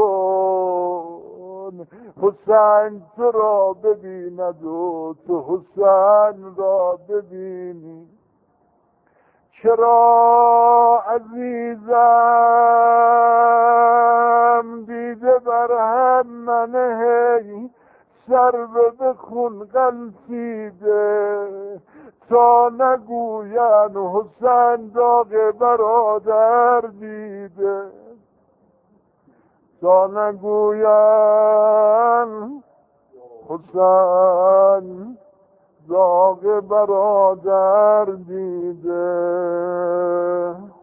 کن، حسین تو را ببیند و تو حسین را ببینی. چرا عزیزم دیده بر هم من هی سر به خون غلطیده، تا نگوین حسین داغ برادر دیده، تا نگوین حسین داغ برادر دیده.